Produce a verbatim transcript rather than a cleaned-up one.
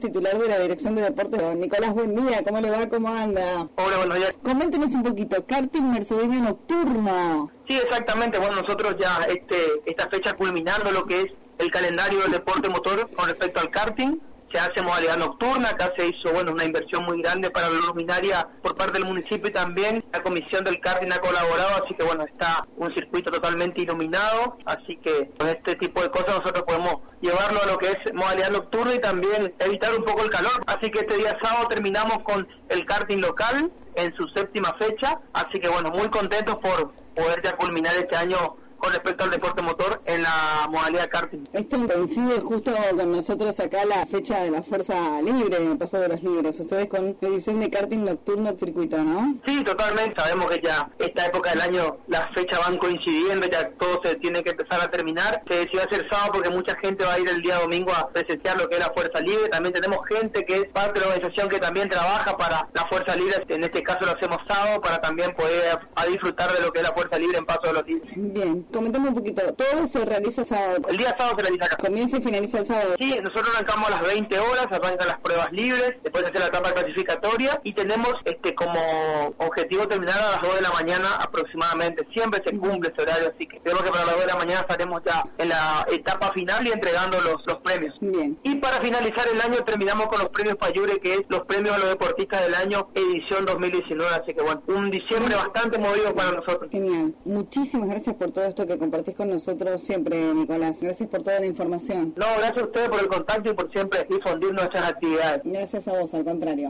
titular de la Dirección de Deportes. Nicolás, buen día, ¿cómo le va? ¿Cómo anda? Hola, buenos días. Coméntenos un poquito, karting mercedeño nocturno. Sí, exactamente. Bueno, nosotros ya este esta fecha culminando lo que es el calendario del deporte motor con respecto al karting. Se hace modalidad nocturna, acá se hizo bueno una inversión muy grande para la luminaria por parte del municipio y también la comisión del karting ha colaborado, así que bueno, está un circuito totalmente iluminado, así que con este tipo de cosas nosotros podemos llevarlo a lo que es modalidad nocturna y también evitar un poco el calor, así que este día sábado terminamos con el karting local en su séptima fecha, así que bueno, muy contentos por poder ya culminar este año con respecto al deporte motor en la modalidad karting. Esto coincide justo con nosotros acá la fecha de la Fuerza Libre, el Paso de los Libres. Ustedes con edición de karting nocturno circuito, ¿no? Sí, totalmente. Sabemos que ya esta época del año las fechas van coincidiendo, ya todo se tiene que empezar a terminar. Se decidió hacer sábado porque mucha gente va a ir el día domingo a presenciar lo que es la Fuerza Libre. También tenemos gente que es parte de la organización que también trabaja para la Fuerza Libre. En este caso lo hacemos sábado para también poder a disfrutar de lo que es la Fuerza Libre en Paso de los Libres. Bien. Comentame un poquito, todo se realiza sábado. El día sábado se realiza acá. Comienza y finaliza el sábado. Sí, nosotros arrancamos a las veinte horas, arrancan las pruebas libres, después se hace la etapa clasificatoria y tenemos este como objetivo terminar a las dos de la mañana aproximadamente. Siempre se cumple ese horario, así que creo que para las dos de la mañana estaremos ya en la etapa final y entregando los, los premios. Bien. Y para finalizar el año terminamos con los premios Payure, que es los premios a los deportistas del año edición dos mil diecinueve, así que bueno, un diciembre bastante movido para nosotros. Genial. Muchísimas gracias por todo esto que compartís con nosotros siempre, Nicolás. Gracias por toda la información. No, gracias a ustedes por el contacto y por siempre difundir nuestras actividades. Gracias a vos, al contrario.